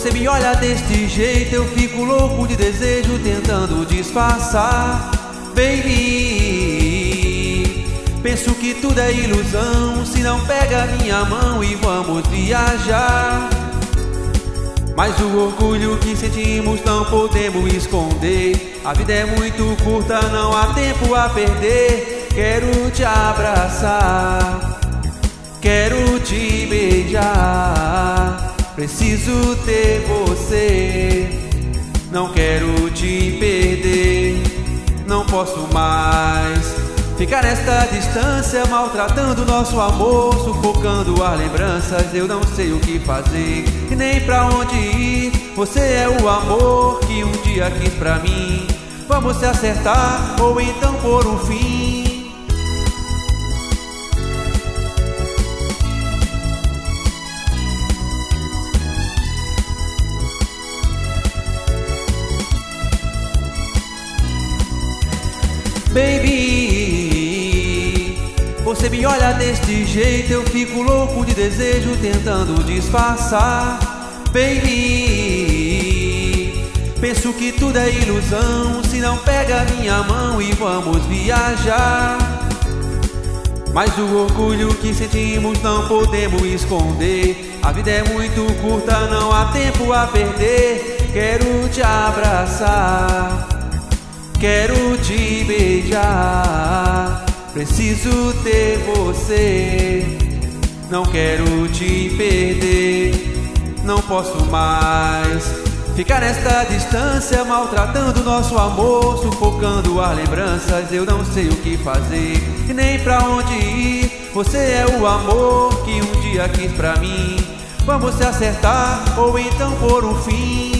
Você me olha deste jeito, eu fico louco de desejo, tentando disfarçar, baby. Penso que tudo é ilusão, se não pega minha mão e vamos viajar. Mas o orgulho que sentimos não podemos esconder. A vida é muito curta, não há tempo a perder. Quero te abraçar, quero te beijar. Preciso ter você, não quero te perder. Não posso mais ficar nesta distância, maltratando nosso amor, sufocando as lembranças. Eu não sei o que fazer e nem pra onde ir. Você é o amor que um dia quis pra mim. Vamos se acertar ou então pôr um fim. Baby, você me olha deste jeito, eu fico louco de desejo, tentando disfarçar, baby. Penso que tudo é ilusão, se não pega minha mão e vamos viajar. Mas o orgulho que sentimos não podemos esconder. A vida é muito curta, não há tempo a perder. Quero te abraçar, quero te beijar. Preciso ter você, não quero te perder. Não posso mais ficar nesta distância, maltratando nosso amor, sufocando as lembranças. Eu não sei o que fazer e nem pra onde ir. Você é o amor que um dia quis pra mim. Vamos se acertar ou então pôr um fim.